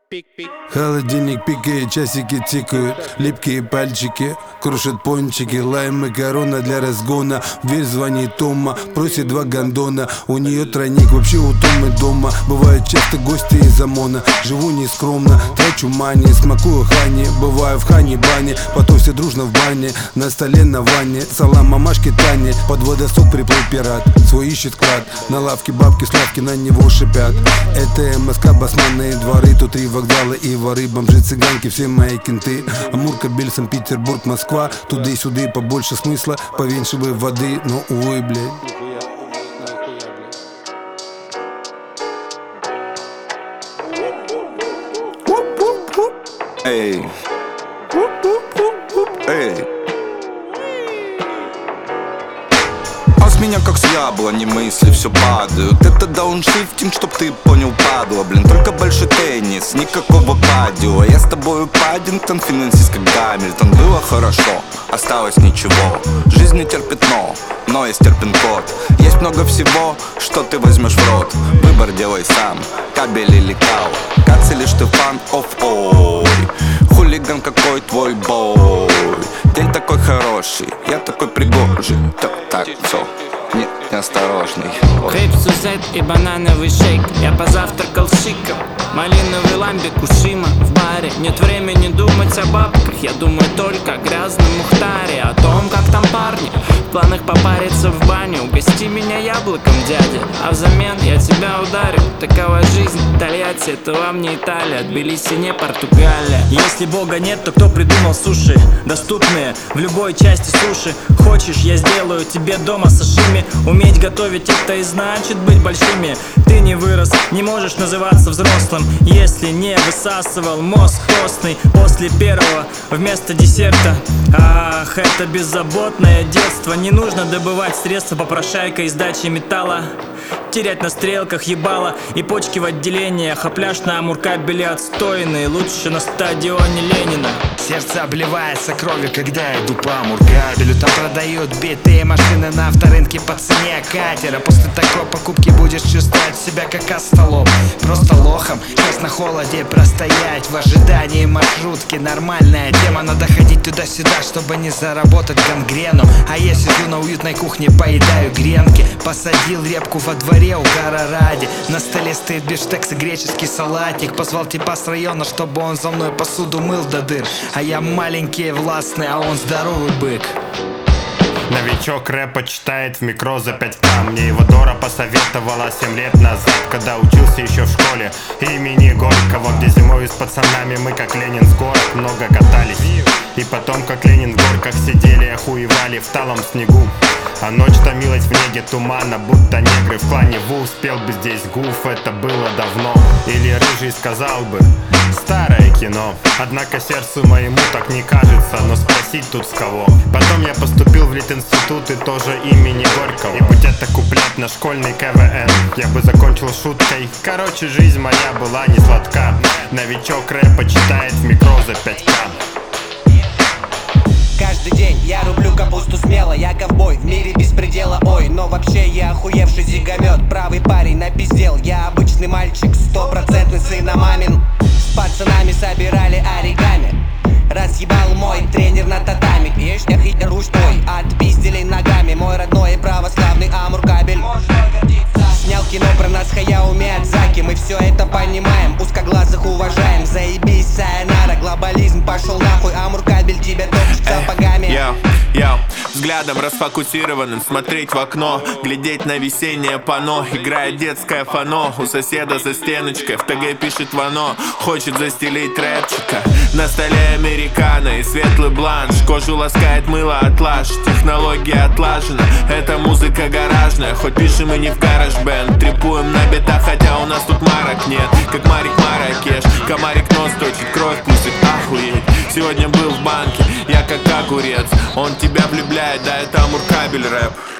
Холодильник пикает, часики тикают, липкие пальчики крушат пончики, лайм и корона для разгона. В дверь звонит Тома, просит 2 гондона. У нее тройник, вообще у Томы дома. Бывают часто гости из ОМОНа. Живу нескромно, трачу мани, смакую хани. Бываю в хане бане, потом все дружно в бане. На столе на ванне, салам мамашке Тане. Под водосок приплыл пират, свой ищет клад. На лавке бабки славки на него шипят. Это МСК, басманные дворы. Тут 3 вокзала и воры, бомжи, цыганки, все мои кенты. Амурка, Бель, Санкт-Петербург, Москва. Туда и сюда побольше смысла, поменьше бы воды, но увы, блядь. Эй, эй. А с меня как с яблони мысли все падают. Это дауншифтинг, чтоб ты понял, падла. Блин, только большой теннис, никакого падио. Я с тобою Паддингтон, финансист как Гамильтон. Было хорошо, осталось ничего. Жизнь не терпит но есть терпин-код. Есть много всего, что ты возьмешь в рот. Выбор делай сам, кабель или кал. Кац или ты фан, ой. Хулиган какой твой бой. День такой хороший, я такой пригожий. Так, все, неосторожный. Хейп, сузет и банановый шейк. Я позавтракал с шиком. Малиновый ламбик Ушима в баре. Нет времени думать о бабках. Я думаю только о грязном Мухтаре. О том, как там парни. В планах попариться в баню. Угости меня яблоком, дядя, а взамен я тебя ударю. Такова жизнь, Тольятти, это вам не Италия. Тбилиси не Португалия. Если Бога нет, то кто придумал суши? Доступные в любой части суши. Хочешь, я сделаю тебе дома сашими. Уметь готовить это и значит быть большими. Ты не вырос, не можешь называться взрослым, если не высасывал мозг костный после первого вместо десерта. Ах, это беззаботное детство. Не нужно добывать средства попрошайкой из дачи металла. Терять на стрелках ебало и почки в отделениях. А пляж на Амуркабеле отстойный, лучше на стадионе Ленина. Сердце обливается кровью, когда иду по Амуркабелю. Там продают битые машины на авторынке по цене катера. После такой покупки будешь чувствовать себя как остолоп. Просто лохом, сейчас на холоде простоять в ожидании маршрутки. Нормальная тема, надо ходить туда-сюда, чтобы не заработать гангрену. А я сижу на уютной кухне, поедаю гренки. Посадил репку во дворе, угара ради. На столе стоит бифштекс и греческий салатик. Позвал типа с района, чтобы он за мной посуду мыл до дыр. А я маленький и властный, а он здоровый бык. Новичок рэпа читает в микро за 5К. Мне его Дора посоветовала 7 лет назад, когда учился еще в школе имени Горького, где зимой с пацанами мы как Ленин с горок много катались. И потом как Ленин в горках сидели, охуевали в талом снегу. А ночь томилась в неге тумана, будто негры в клане Ву. Спел бы здесь гуф, это было давно. Или Рыжий сказал бы: старое кино. Однако сердцу моему так не кажется, но спросить тут с кого. Потом я поступил в Литинститут и тоже имени Горького. И будь это куплет на школьный КВН, я бы закончил шуткой: короче, жизнь моя была не сладка. Новичок рэпа читает в микро за 5К. Каждый день я рублю капусту смело. Я ковбой в мире беспредела, ой. Но вообще я охуевший зигомет. Правый парень напиздел. Я обычный мальчик, 100% сыномамин. С пацанами собирали оригами. Разъебал мой тренер на татами. Ешь, руч твой, отпиздили ногами. Мой родной и православный Амуркабель. Снял кино про нас Хаяо Миядзаки. Мы все это понимаем, узкоглазых уважаем. Заебись, сайонара, глобализм пошел нахуй. Амуркабель тебя топчет сапогами. Взглядом расфокусированным смотреть в окно, глядеть на весеннее панно. Играет детское фано, у соседа за стеночкой в ТГ пишет Вано. Хочет застелить рэпчика, на столе американо и светлый бланш. Кожу ласкает мыло от лаж, технология отлажена. Это музыка гаражная, хоть пишем и не в гараж-бэнд. Трипуем на битах, хотя у нас тут марок нет. Как Марик Маракеш, комарик нос точит, кровь пустит, охуеть. Сегодня был в банке, я как огурец. Он тебя влюбляет, да это Амуркабель рэп.